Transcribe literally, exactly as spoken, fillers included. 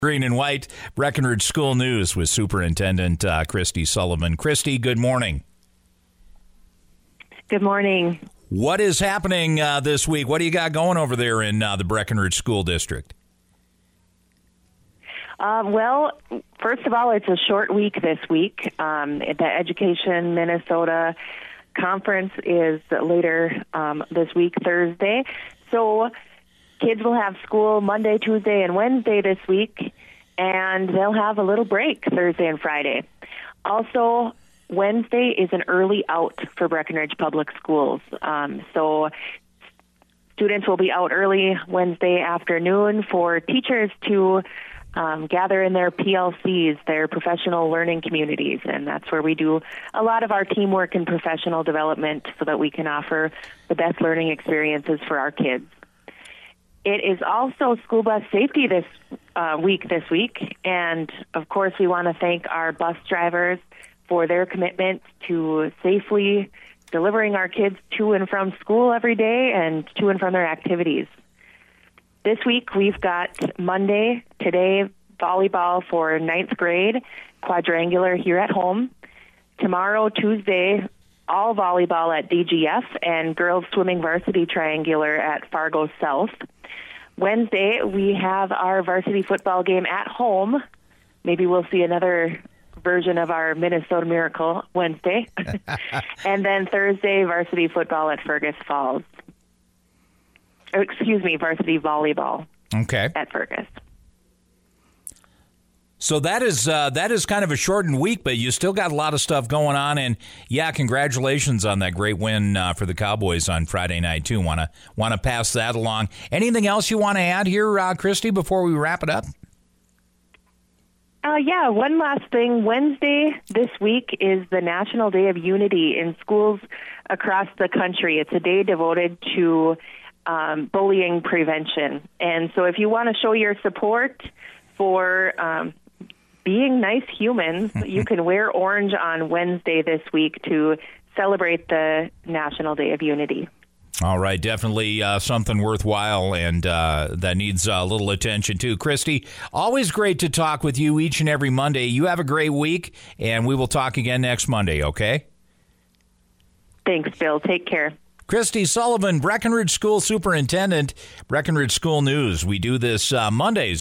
Green and White, Breckenridge School News with Superintendent uh, Christy Sullivan. Christy, good morning. Good morning. What is happening uh, this week? What do you got going over there in uh, the Breckenridge School District? Uh, well, first of all, it's a short week this week. Um, the Education Minnesota Conference is later um, this week, Thursday. So kids will have school Monday, Tuesday, and Wednesday this week, and they'll have a little break Thursday and Friday. Also, Wednesday is an early out for Breckenridge Public Schools. Um, so students will be out early Wednesday afternoon for teachers to um, gather in their P L Cs, their professional learning communities, and that's where we do a lot of our teamwork and professional development so that we can offer the best learning experiences for our kids. It is also school bus safety this uh, week this week, and of course we want to thank our bus drivers for their commitment to safely delivering our kids to and from school every day and to and from their activities. This week we've got Monday, today, volleyball for ninth grade, quadrangular here at home. Tomorrow, Tuesday, all volleyball at D G F and girls swimming varsity triangular at Fargo South. Wednesday, we have our varsity football game at home. Maybe we'll see another version of our Minnesota Miracle Wednesday. And then Thursday, varsity football at Fergus Falls. Or, excuse me, varsity volleyball okay. at Fergus. So that is uh, that is kind of a shortened week, but you still got a lot of stuff going on. And, yeah, congratulations on that great win uh, for the Cowboys on Friday night, too. Want to want to pass that along. Anything else you want to add here, uh, Christy, before we wrap it up? Uh, yeah, one last thing. Wednesday this week is the National Day of Unity in schools across the country. It's a day devoted to um, bullying prevention. And so if you want to show your support for um, being nice humans, you can wear orange on Wednesday this week to celebrate the National Day of Unity. All right, definitely uh, something worthwhile and uh, that needs a little attention too. Christy, always great to talk with you each and every Monday. You have a great week, and we will talk again next Monday, okay? Thanks, Bill. Take care. Christy Sullivan, Breckenridge School Superintendent, Breckenridge School News. We do this uh, Mondays.